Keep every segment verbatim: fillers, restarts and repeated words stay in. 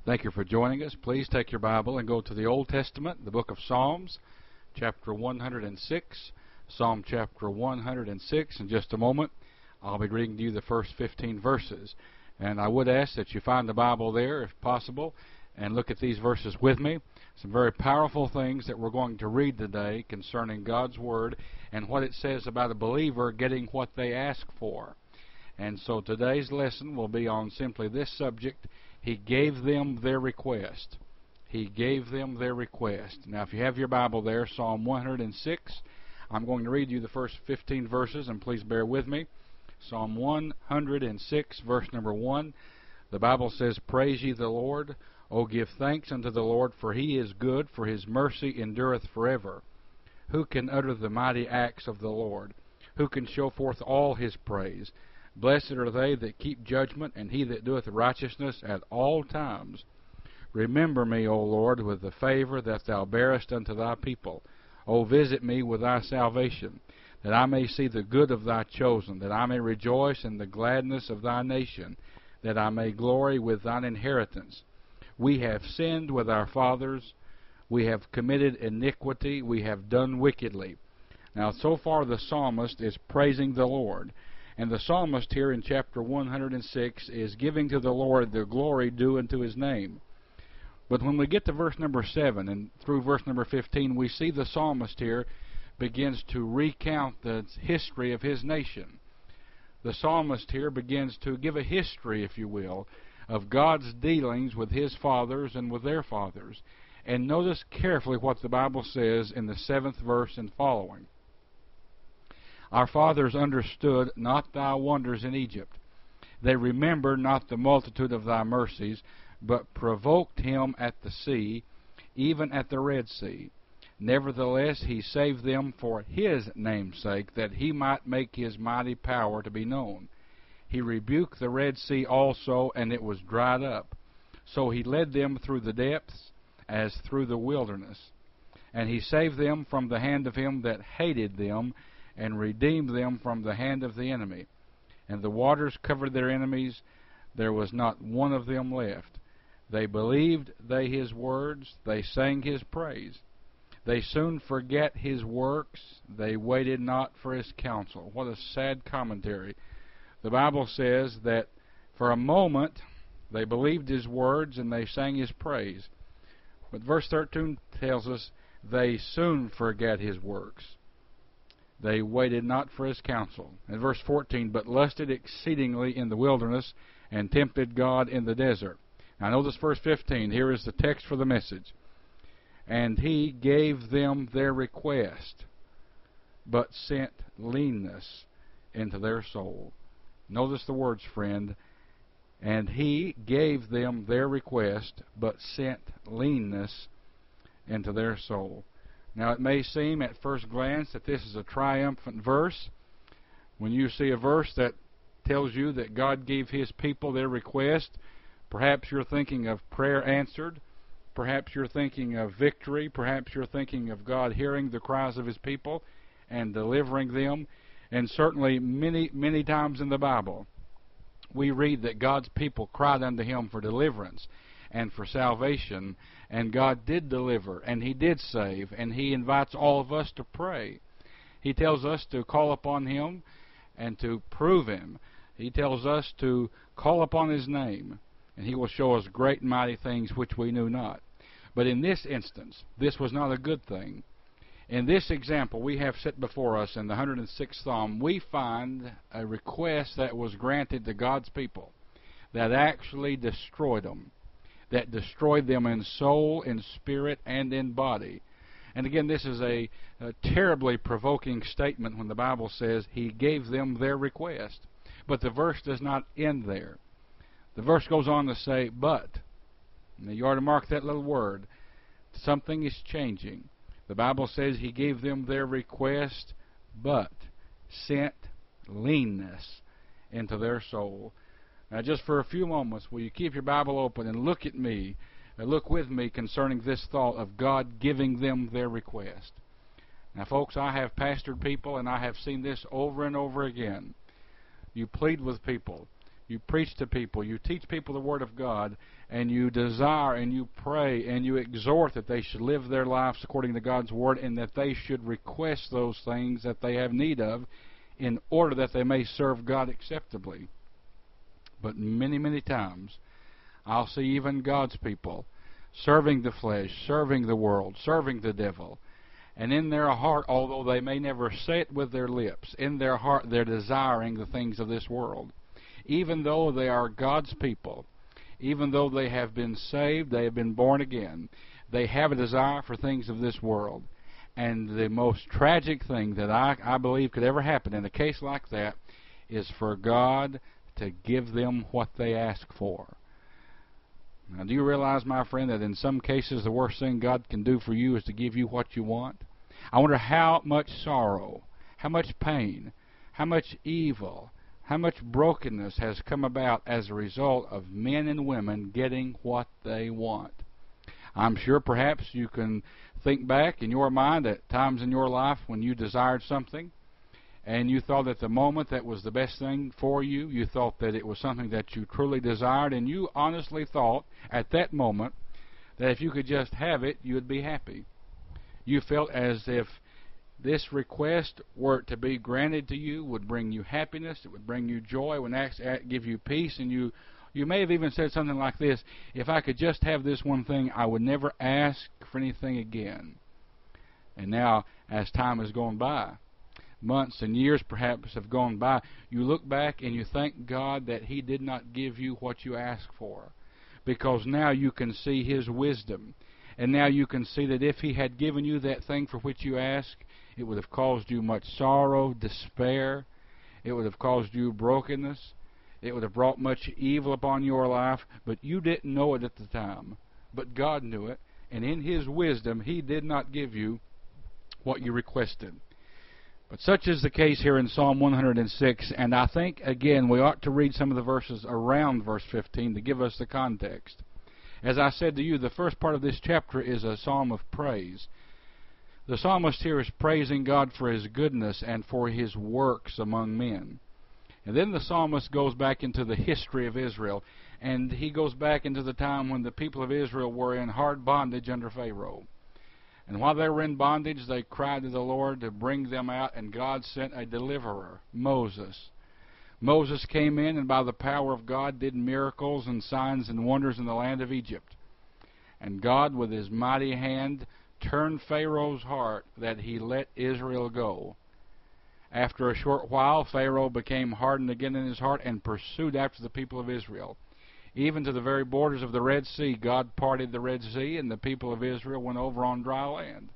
Thank you for joining us. Please take your Bible and go to the Old Testament, the book of Psalms, chapter one hundred six. Psalm chapter one hundred six. In just a moment, I'll be reading to you the first fifteen verses. And I would ask that you find the Bible there, if possible, and look at these verses with me. Some very powerful things that we're going to read today concerning God's Word and what it says about a believer getting what they ask for. And so today's lesson will be on simply this subject: He gave them their request. He gave them their request. Now, if you have your Bible there, Psalm one hundred six, I'm going to read you the first fifteen verses, and please bear with me. Psalm one hundred six, verse number one. The Bible says, "Praise ye the Lord. O give thanks unto the Lord, for he is good, for his mercy endureth forever. Who can utter the mighty acts of the Lord? Who can show forth all his praise? Blessed are they that keep judgment, and he that doeth righteousness at all times. Remember me, O Lord, with the favor that thou bearest unto thy people. O visit me with thy salvation, that I may see the good of thy chosen, that I may rejoice in the gladness of thy nation, that I may glory with thine inheritance. We have sinned with our fathers. We have committed iniquity. We have done wickedly." Now, so far the psalmist is praising the Lord. And the psalmist here in chapter one hundred six is giving to the Lord the glory due unto his name. But when we get to verse number seven and through verse number fifteen, we see the psalmist here begins to recount the history of his nation. The psalmist here begins to give a history, if you will, of God's dealings with his fathers and with their fathers. And notice carefully what the Bible says in the seventh verse and following. "Our fathers understood not thy wonders in Egypt. They remembered not the multitude of thy mercies, but provoked him at the sea, even at the Red Sea. Nevertheless he saved them for his name's sake, that he might make his mighty power to be known. He rebuked the Red Sea also, and it was dried up. So he led them through the depths, as through the wilderness. And he saved them from the hand of him that hated them, and redeemed them from the hand of the enemy. And the waters covered their enemies, there was not one of them left. They believed they his words, they sang his praise. They soon forget his works, they waited not for his counsel." What a sad commentary. The Bible says that for a moment they believed his words and they sang his praise. But verse thirteen tells us they soon forget his works. They waited not for his counsel. And verse fourteen, "But lusted exceedingly in the wilderness, and tempted God in the desert." Now notice verse fifteen. Here is the text for the message. "And he gave them their request, but sent leanness into their soul." Notice the words, friend. "And he gave them their request, but sent leanness into their soul." Now, it may seem at first glance that this is a triumphant verse. When you see a verse that tells you that God gave his people their request, perhaps you're thinking of prayer answered. Perhaps you're thinking of victory. Perhaps you're thinking of God hearing the cries of his people and delivering them. And certainly many, many times in the Bible, we read that God's people cried unto him for deliverance and for salvation, and God did deliver, and he did save, and he invites all of us to pray. He tells us to call upon him and to prove him. He tells us to call upon his name, and he will show us great and mighty things which we knew not. But in this instance, this was not a good thing. In this example we have set before us in the one hundred sixth Psalm, we find a request that was granted to God's people that actually destroyed them, that destroyed them in soul, in spirit, and in body. And again, this is a, a terribly provoking statement when the Bible says he gave them their request. But the verse does not end there. The verse goes on to say, "But," now you ought to mark that little word, something is changing. The Bible says he gave them their request, but sent leanness into their soul. Now, just for a few moments, will you keep your Bible open and look at me, uh, look with me concerning this thought of God giving them their request. Now, folks, I have pastored people, and I have seen this over and over again. You plead with people. You preach to people. You teach people the Word of God, and you desire and you pray and you exhort that they should live their lives according to God's Word, and that they should request those things that they have need of in order that they may serve God acceptably. But many, many times, I'll see even God's people serving the flesh, serving the world, serving the devil. And in their heart, although they may never say it with their lips, in their heart they're desiring the things of this world. Even though they are God's people, even though they have been saved, they have been born again, they have a desire for things of this world. And the most tragic thing that I, I believe could ever happen in a case like that is for God to give them what they ask for. Now, do you realize, my friend, that in some cases the worst thing God can do for you is to give you what you want? I wonder how much sorrow, how much pain, how much evil, how much brokenness has come about as a result of men and women getting what they want. I'm sure perhaps you can think back in your mind at times in your life when you desired something, and you thought at the moment that was the best thing for you. You thought that it was something that you truly desired, and you honestly thought at that moment that if you could just have it, you would be happy. You felt as if this request, were it to be granted to you, would bring you happiness, it would bring you joy, it would give you peace, and you you may have even said something like this: if I could just have this one thing, I would never ask for anything again. And now, as time has gone by, months and years perhaps have gone by, you look back and you thank God that He did not give you what you asked for, because now you can see His wisdom, and now you can see that if He had given you that thing for which you asked, it would have caused you much sorrow, despair, it would have caused you brokenness, it would have brought much evil upon your life, but you didn't know it at the time. But God knew it, and in His wisdom He did not give you what you requested. But such is the case here in Psalm one hundred six, and I think, again, we ought to read some of the verses around verse fifteen to give us the context. As I said to you, the first part of this chapter is a psalm of praise. The psalmist here is praising God for His goodness and for His works among men. And then the psalmist goes back into the history of Israel, and he goes back into the time when the people of Israel were in hard bondage under Pharaoh. And while they were in bondage, they cried to the Lord to bring them out, and God sent a deliverer, Moses. Moses came in and by the power of God did miracles and signs and wonders in the land of Egypt. And God, with His mighty hand, turned Pharaoh's heart that he let Israel go. After a short while, Pharaoh became hardened again in his heart and pursued after the people of Israel. Even to the very borders of the Red Sea, God parted the Red Sea, and the people of Israel went over on dry land.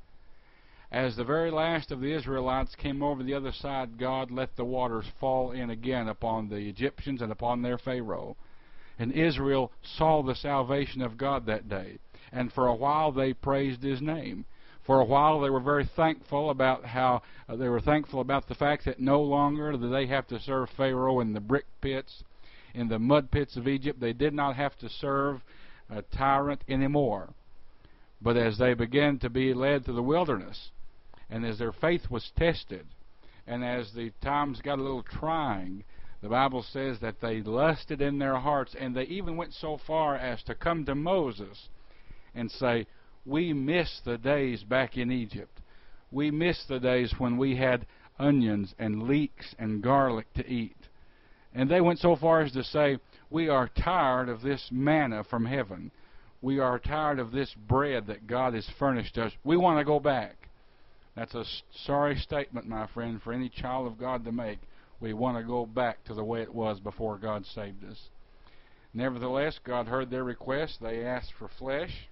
As the very last of the Israelites came over the other side, God let the waters fall in again upon the Egyptians and upon their Pharaoh. And Israel saw the salvation of God that day. And for a while they praised His name. For a while they were very thankful about how uh, they were thankful about the fact that no longer did they have to serve Pharaoh in the brick pits, in the mud pits of Egypt. They did not have to serve a tyrant anymore. But as they began to be led to the wilderness, and as their faith was tested, and as the times got a little trying, the Bible says that they lusted in their hearts, and they even went so far as to come to Moses and say, "We miss the days back in Egypt. We miss the days when we had onions and leeks and garlic to eat." And they went so far as to say, "We are tired of this manna from heaven. We are tired of this bread that God has furnished us. We want to go back." That's a sorry statement, my friend, for any child of God to make. We want to go back to the way it was before God saved us. Nevertheless, God heard their request. They asked for flesh.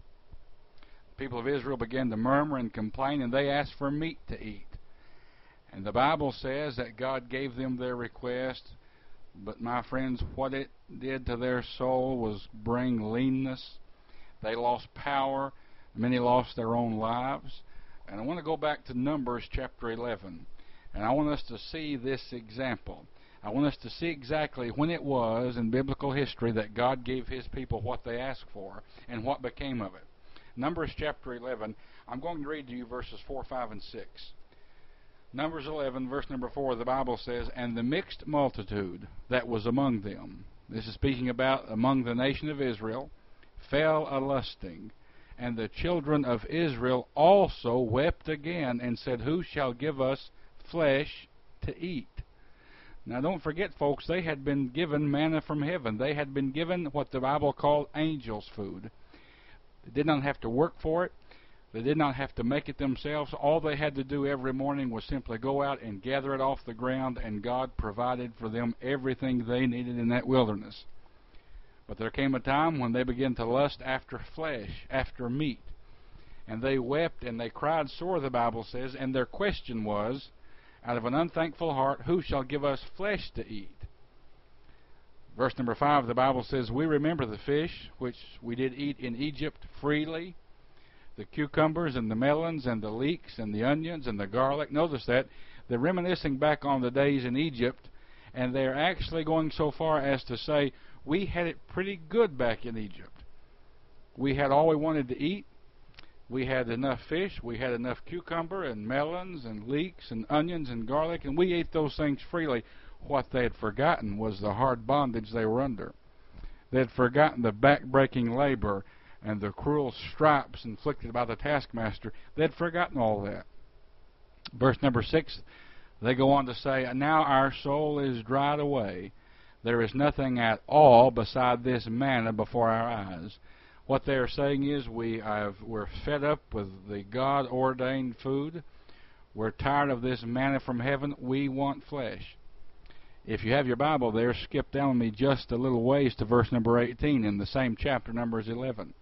The people of Israel began to murmur and complain, and they asked for meat to eat. And the Bible says that God gave them their request, but my friends, what it did to their soul was bring leanness. They lost power. Many lost their own lives. And I want to go back to Numbers chapter eleven. And I want us to see this example. I want us to see exactly when it was in biblical history that God gave His people what they asked for and what became of it. Numbers chapter eleven, I'm going to read to you verses four, five, and six. Numbers eleven, verse number four, the Bible says, "And the mixed multitude that was among them," this is speaking about among the nation of Israel, fell a-lusting. And the children of Israel also wept again and said, who shall give us flesh to eat? Now don't forget, folks, they had been given manna from heaven. They had been given what the Bible called angels' food. They did not have to work for it. They did not have to make it themselves. All they had to do every morning was simply go out and gather it off the ground, and God provided for them everything they needed in that wilderness. But there came a time when they began to lust after flesh, after meat. And they wept and they cried sore, the Bible says, and their question was, out of an unthankful heart, who shall give us flesh to eat? Verse number five, the Bible says, we remember the fish which we did eat in Egypt freely, the cucumbers and the melons and the leeks and the onions and the garlic. Notice that. They're reminiscing back on the days in Egypt, and they're actually going so far as to say, we had it pretty good back in Egypt. We had all we wanted to eat. We had enough fish. We had enough cucumber and melons and leeks and onions and garlic, and we ate those things freely. What they had forgotten was the hard bondage they were under. They had forgotten the back-breaking labor and the cruel stripes inflicted by the taskmaster. They had forgotten all that. Verse number six, they go on to say, now our soul is dried away. There is nothing at all beside this manna before our eyes. What they are saying is we have, we're fed up with the God-ordained food. We're tired of this manna from heaven. We want flesh. If you have your Bible there, skip down with me just a little ways to verse number eighteen in the same chapter, Numbers eleven.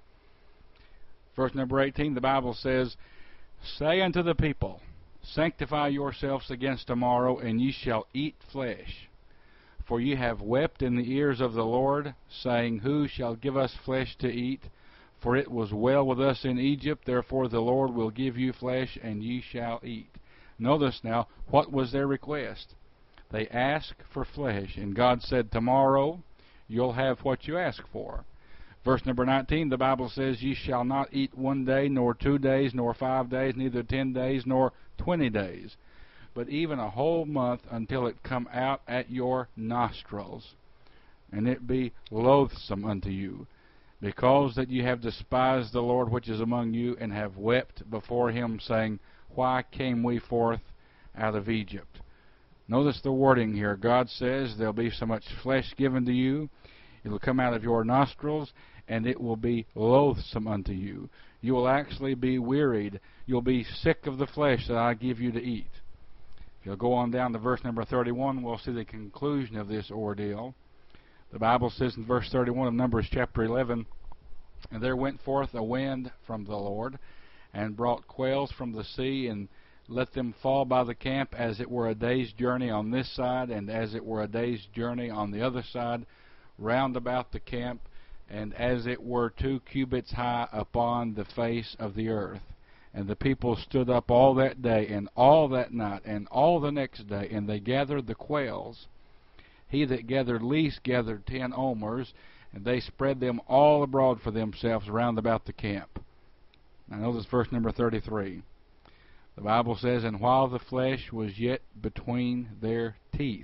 Verse number eighteen, the Bible says, say unto the people, sanctify yourselves against tomorrow, and ye shall eat flesh. For ye have wept in the ears of the Lord, saying, who shall give us flesh to eat? For it was well with us in Egypt, therefore the Lord will give you flesh, and ye shall eat. Notice now, what was their request? They asked for flesh, and God said, tomorrow you'll have what you ask for. Verse number nineteen, the Bible says, ye shall not eat one day, nor two days, nor five days, neither ten days, nor twenty days, but even a whole month, until it come out at your nostrils, and it be loathsome unto you, because that ye have despised the Lord which is among you, and have wept before him, saying, why came we forth out of Egypt? Notice the wording here. God says there'll be so much flesh given to you, it'll come out of your nostrils, and it will be loathsome unto you. You will actually be wearied. You'll be sick of the flesh that I give you to eat. If you'll go on down to verse number thirty-one, we'll see the conclusion of this ordeal. The Bible says in verse thirty-one of Numbers chapter eleven, and there went forth a wind from the Lord, and brought quails from the sea, and let them fall by the camp, as it were a day's journey on this side, and as it were a day's journey on the other side, round about the camp, and as it were two cubits high upon the face of the earth. And the people stood up all that day, and all that night, and all the next day, and they gathered the quails. He that gathered least gathered ten omers, and they spread them all abroad for themselves round about the camp. Now notice verse number thirty-three. The Bible says, and while the flesh was yet between their teeth,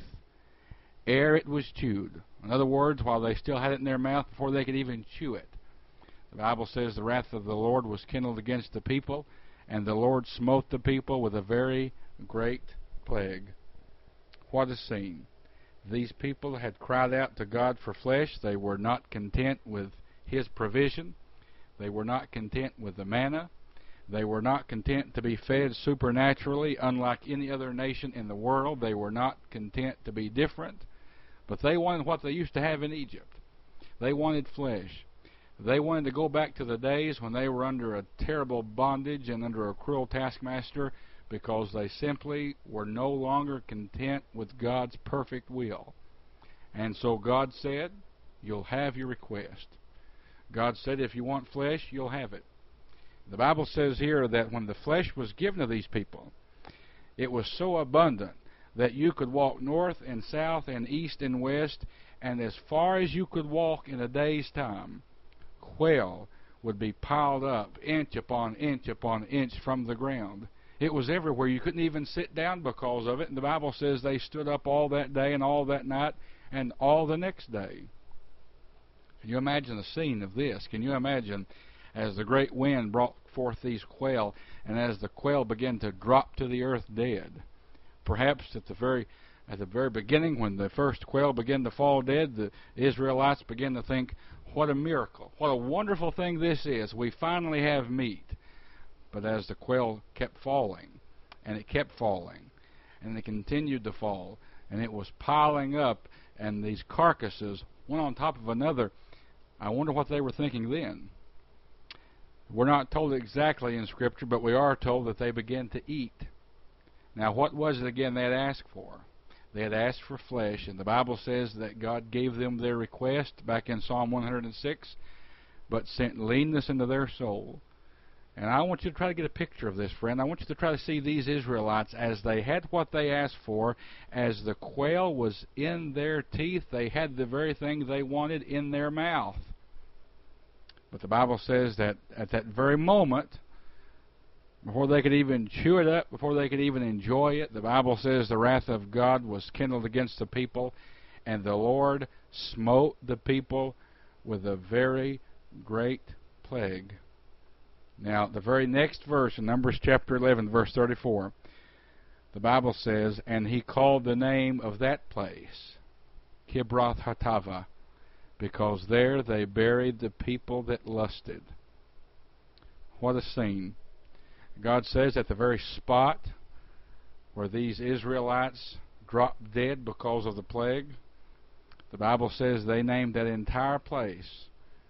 ere it was chewed. In other words, while they still had it in their mouth before they could even chew it. The Bible says the wrath of the Lord was kindled against the people, and the Lord smote the people with a very great plague. What a scene. These people had cried out to God for flesh. They were not content with his provision. They were not content with the manna. They were not content to be fed supernaturally, unlike any other nation in the world. They were not content to be different. But they wanted what they used to have in Egypt. They wanted flesh. They wanted to go back to the days when they were under a terrible bondage and under a cruel taskmaster, because they simply were no longer content with God's perfect will. And so God said, you'll have your request. God said, if you want flesh, you'll have it. The Bible says here that when the flesh was given to these people, it was so abundant that you could walk north and south and east and west, and as far as you could walk in a day's time, quail would be piled up inch upon inch upon inch from the ground. It was everywhere. You couldn't even sit down because of it. And the Bible says they stood up all that day and all that night and all the next day. Can you imagine the scene of this? Can you imagine as the great wind brought forth these quail, and as the quail began to drop to the earth dead? Perhaps at the very at the very beginning, when the first quail began to fall dead, the Israelites began to think, what a miracle, what a wonderful thing this is. We finally have meat. But as the quail kept falling, and it kept falling, and it continued to fall, and it was piling up, and these carcasses, one on top of another, I wonder what they were thinking then. We're not told exactly in Scripture, but we are told that they began to eat. Now, what was it again they had asked for? They had asked for flesh, and the Bible says that God gave them their request back in Psalm one hundred six, but sent leanness into their soul. And I want you to try to get a picture of this, friend. I want you to try to see these Israelites as they had what they asked for. As the quail was in their teeth, they had the very thing they wanted in their mouth. But the Bible says that at that very moment, before they could even chew it up, before they could even enjoy it, the Bible says the wrath of God was kindled against the people, and the Lord smote the people with a very great plague. Now, the very next verse in Numbers chapter eleven, verse thirty-four, the Bible says, and he called the name of that place Kibroth Hattaavah, because there they buried the people that lusted. What a scene. God says at the very spot where these Israelites dropped dead because of the plague, the Bible says they named that entire place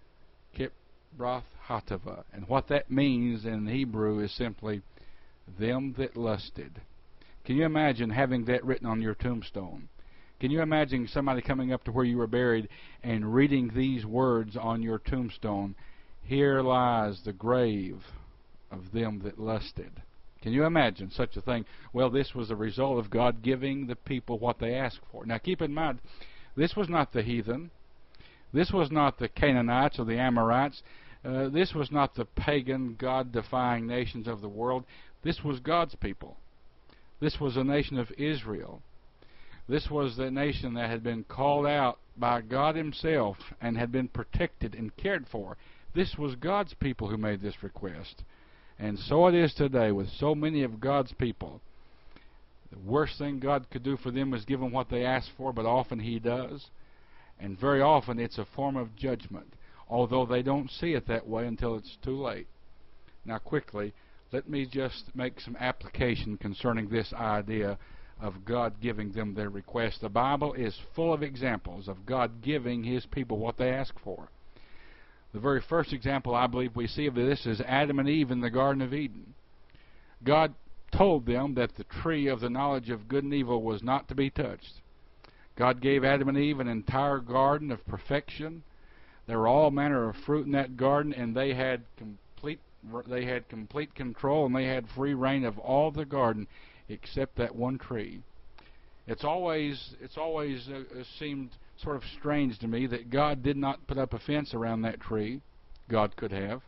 Kibroth Hattaavah. And what that means in Hebrew is simply them that lusted. Can you imagine having that written on your tombstone? Can you imagine somebody coming up to where you were buried and reading these words on your tombstone? Here lies the grave of them that lusted. Can you imagine such a thing? Well, this was a result of God giving the people what they asked for. Now keep in mind, this was not the heathen. This was not the Canaanites or the Amorites. Uh, this was not the pagan, God-defying nations of the world. This was God's people. This was a nation of Israel. This was the nation that had been called out by God Himself and had been protected and cared for. This was God's people who made this request. And so it is today with so many of God's people. The worst thing God could do for them is give them what they ask for, but often He does. And very often it's a form of judgment, although they don't see it that way until it's too late. Now quickly, let me just make some application concerning this idea of God giving them their request. The Bible is full of examples of God giving His people what they ask for. The very first example I believe we see of this is Adam and Eve in the Garden of Eden. God told them that the tree of the knowledge of good and evil was not to be touched. God gave Adam and Eve an entire garden of perfection. There were all manner of fruit in that garden, and they had complete they had complete control, and they had free reign of all the garden except that one tree. It's always it's always uh, seemed sort of strange to me that God did not put up a fence around that tree. God could have.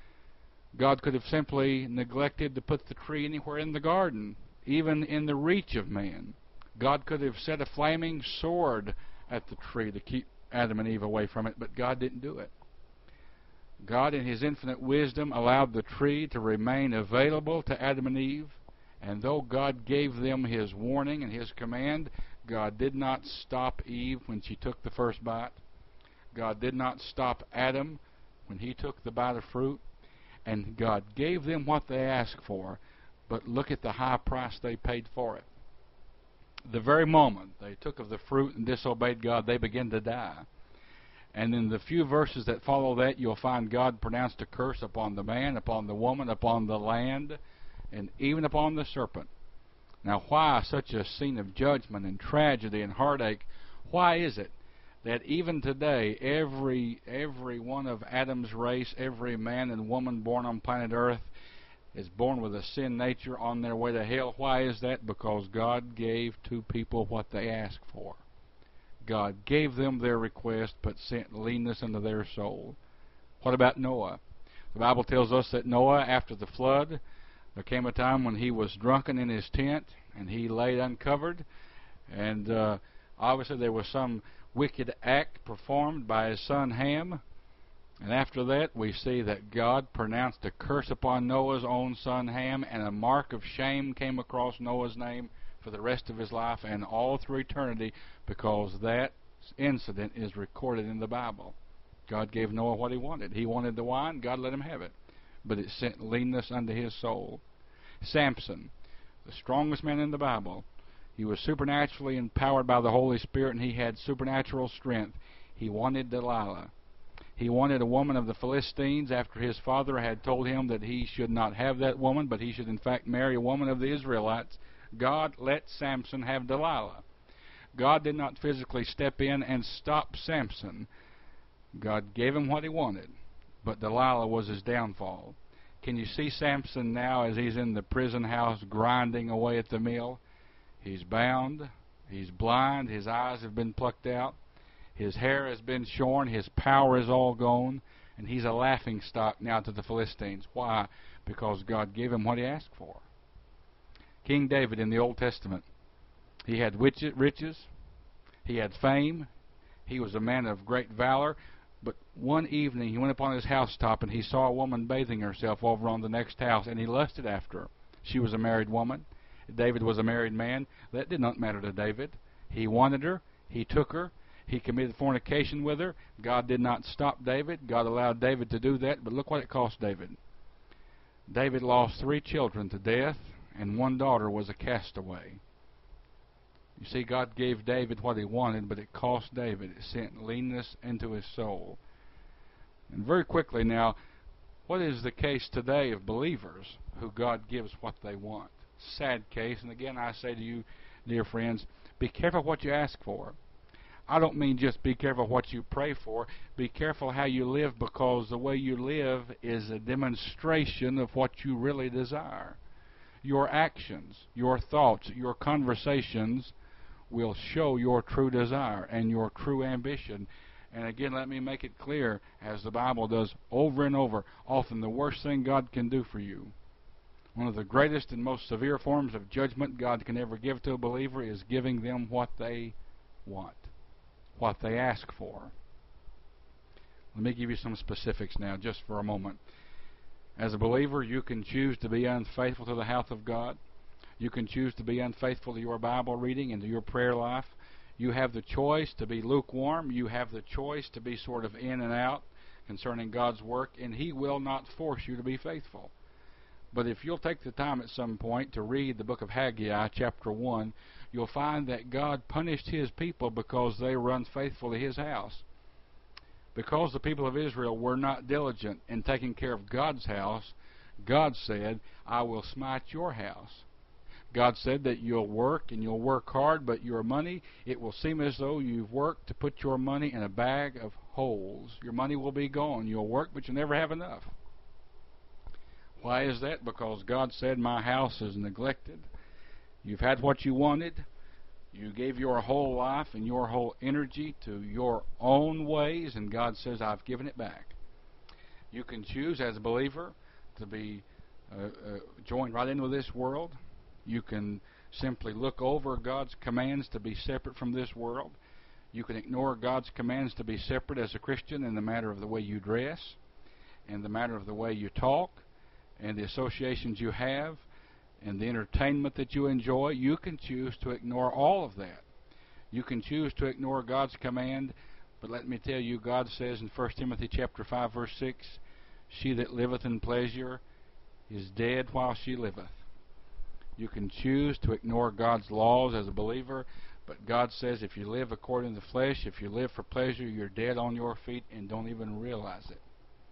God could have simply neglected to put the tree anywhere in the garden, even in the reach of man. God could have set a flaming sword at the tree to keep Adam and Eve away from it, but God didn't do it. God, in His infinite wisdom, allowed the tree to remain available to Adam and Eve, and though God gave them His warning and His command, God did not stop Eve when she took the first bite. God did not stop Adam when he took the bite of fruit. And God gave them what they asked for, but look at the high price they paid for it. The very moment they took of the fruit and disobeyed God, they began to die. And in the few verses that follow that, you'll find God pronounced a curse upon the man, upon the woman, upon the land, and even upon the serpent. Now, why such a scene of judgment and tragedy and heartache? Why is it that even today, every every one of Adam's race, every man and woman born on planet Earth, is born with a sin nature on their way to hell? Why is that? Because God gave to people what they asked for. God gave them their request, but sent leanness into their soul. What about Noah? The Bible tells us that Noah, after the flood, there came a time when he was drunken in his tent, and he laid uncovered, and uh, obviously there was some wicked act performed by his son Ham. And after that, we see that God pronounced a curse upon Noah's own son Ham, and a mark of shame came across Noah's name for the rest of his life and all through eternity, because that incident is recorded in the Bible. God gave Noah what he wanted. He wanted the wine, God let him have it. But it sent leanness unto his soul. Samson, the strongest man in the Bible, he was supernaturally empowered by the Holy Spirit, and he had supernatural strength. He wanted Delilah. He wanted a woman of the Philistines after his father had told him that he should not have that woman, but he should in fact marry a woman of the Israelites. God let Samson have Delilah. God did not physically step in and stop Samson. God gave him what he wanted, but Delilah was his downfall. Can you see Samson now as he's in the prison house grinding away at the mill? He's bound, he's blind, his eyes have been plucked out, his hair has been shorn, his power is all gone, and he's a laughing stock now to the Philistines. Why? Because God gave him what he asked for. King David in the Old Testament, he had riches, he had fame, he was a man of great valor, but one evening he went upon his housetop and he saw a woman bathing herself over on the next house, and he lusted after her. She was a married woman. David was a married man. That did not matter to David. He wanted her. He took her. He committed fornication with her. God did not stop David. God allowed David to do that, but look what it cost David. David lost three children to death, and one daughter was a castaway. You see, God gave David what he wanted, but it cost David. It sent leanness into his soul. And very quickly now, what is the case today of believers who God gives what they want? Sad case, and again I say to you, dear friends, be careful what you ask for. I don't mean just be careful what you pray for. Be careful how you live, because the way you live is a demonstration of what you really desire. Your actions, your thoughts, your conversations will show your true desire and your true ambition. And again, let me make it clear, as the Bible does over and over, often the worst thing God can do for you, one of the greatest and most severe forms of judgment God can ever give to a believer, is giving them what they want, what they ask for. Let me give you some specifics now, just for a moment. As a believer, you can choose to be unfaithful to the house of God. You can choose to be unfaithful to your Bible reading and to your prayer life. You have the choice to be lukewarm. You have the choice to be sort of in and out concerning God's work, and He will not force you to be faithful. But if you'll take the time at some point to read the book of Haggai, chapter one, you'll find that God punished His people because they were unfaithful to His house. Because the people of Israel were not diligent in taking care of God's house, God said, I will smite your house. God said that you'll work and you'll work hard, but your money, it will seem as though you've worked to put your money in a bag of holes. Your money will be gone. You'll work, but you'll never have enough. Why is that? Because God said, my house is neglected. You've had what you wanted. You gave your whole life and your whole energy to your own ways, and God says, I've given it back. You can choose as a believer to be uh, uh, joined right in with this world. You can simply look over God's commands to be separate from this world. You can ignore God's commands to be separate as a Christian in the matter of the way you dress, in the matter of the way you talk, and the associations you have, and the entertainment that you enjoy. You can choose to ignore all of that. You can choose to ignore God's command, but let me tell you, God says in First Timothy chapter five, verse six, she that liveth in pleasure is dead while she liveth. You can choose to ignore God's laws as a believer, but God says if you live according to the flesh, if you live for pleasure, you're dead on your feet and don't even realize it.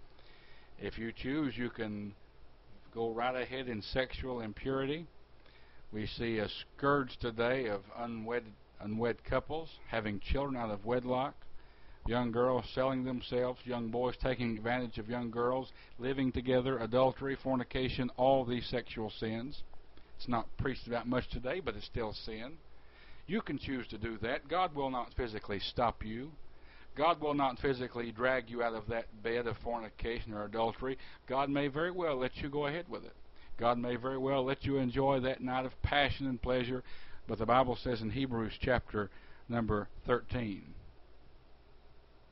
If you choose, you can go right ahead in sexual impurity. We see a scourge today of unwed, unwed couples having children out of wedlock, young girls selling themselves, young boys taking advantage of young girls, living together, adultery, fornication, all these sexual sins. It's not preached about much today, but it's still sin. You can choose to do that. God will not physically stop you. God will not physically drag you out of that bed of fornication or adultery. God may very well let you go ahead with it. God may very well let you enjoy that night of passion and pleasure. But the Bible says in Hebrews chapter number thirteen,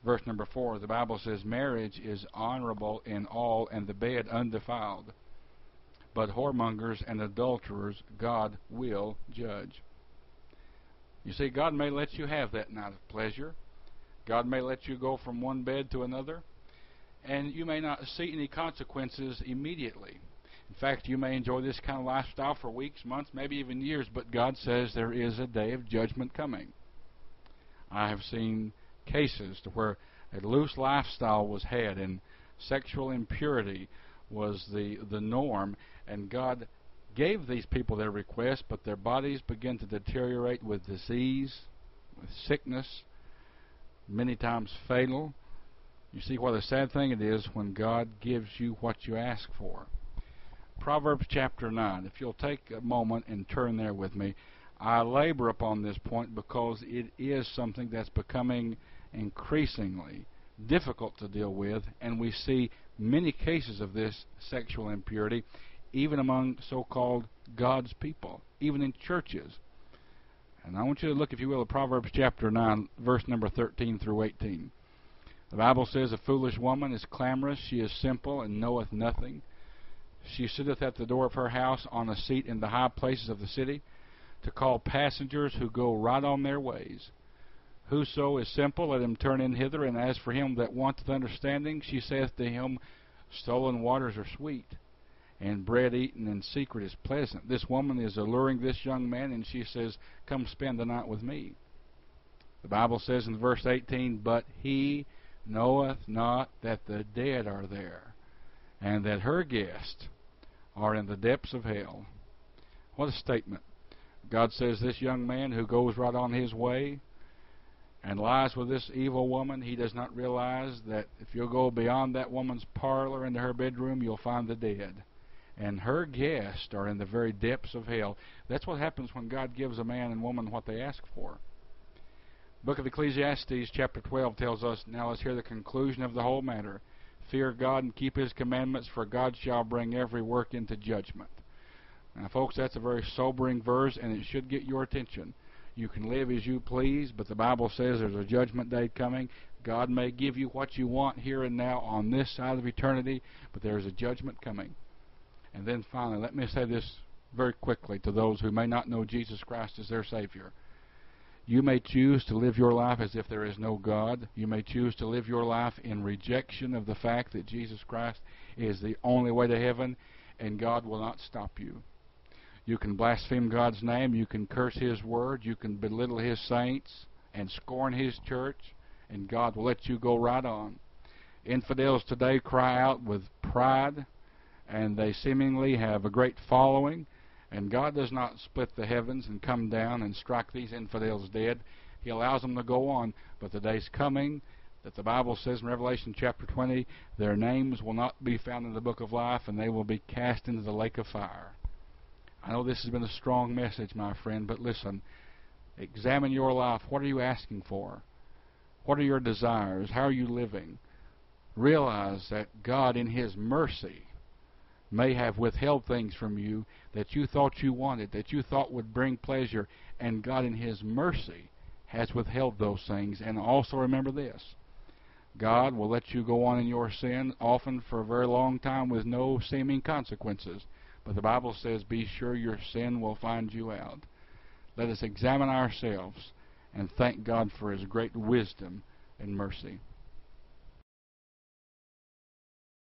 Verse number four, the Bible says, marriage is honorable in all, and the bed undefiled. But whoremongers and adulterers God will judge. You see, God may let you have that night of pleasure. God may let you go from one bed to another, and you may not see any consequences immediately. In fact, you may enjoy this kind of lifestyle for weeks, months, maybe even years, but God says there is a day of judgment coming. I have seen cases to where a loose lifestyle was had and sexual impurity was the, the norm, and God gave these people their request, but their bodies began to deteriorate with disease, with sickness, many times fatal. You see what a sad thing it is when God gives you what you ask for. Proverbs chapter nine. If you'll take a moment and turn there with me. I labor upon this point because it is something that's becoming increasingly difficult to deal with, and we see many cases of this sexual impurity even among so-called God's people, even in churches. And I want you to look, if you will, at Proverbs chapter nine, verse number thirteen through eighteen. The Bible says, a foolish woman is clamorous, she is simple, and knoweth nothing. She sitteth at the door of her house on a seat in the high places of the city, to call passengers who go right on their ways. Whoso is simple, let him turn in hither, and as for him that wanteth understanding, she saith to him, stolen waters are sweet, and bread eaten in secret is pleasant. This woman is alluring this young man, and she says, come spend the night with me. The Bible says in verse eighteen, but he knoweth not that the dead are there, and that her guests are in the depths of hell. What a statement. God says this young man who goes right on his way and lies with this evil woman, he does not realize that if you'll go beyond that woman's parlor into her bedroom, you'll find the dead. And her guests are in the very depths of hell. That's what happens when God gives a man and woman what they ask for. Book of Ecclesiastes chapter twelve tells us, now let's hear the conclusion of the whole matter. Fear God and keep his commandments, for God shall bring every work into judgment. Now, folks, that's a very sobering verse, and it should get your attention. You can live as you please, but the Bible says there's a judgment day coming. God may give you what you want here and now on this side of eternity, but there's a judgment coming. And then finally, let me say this very quickly to those who may not know Jesus Christ as their Savior. You may choose to live your life as if there is no God. You may choose to live your life in rejection of the fact that Jesus Christ is the only way to heaven, and God will not stop you. You can blaspheme God's name. You can curse his word. You can belittle his saints and scorn his church, and God will let you go right on. Infidels today cry out with pride, and they seemingly have a great following, and God does not split the heavens and come down and strike these infidels dead. He allows them to go on, but the day's coming that the Bible says in Revelation chapter twenty, their names will not be found in the book of life, and they will be cast into the lake of fire. I know this has been a strong message, my friend, but listen, examine your life. What are you asking for? What are your desires? How are you living? Realize that God in his mercy may have withheld things from you that you thought you wanted, that you thought would bring pleasure, and God in his mercy has withheld those things. And also remember this, God will let you go on in your sin, often for a very long time with no seeming consequences. But the Bible says, be sure your sin will find you out. Let us examine ourselves and thank God for his great wisdom and mercy.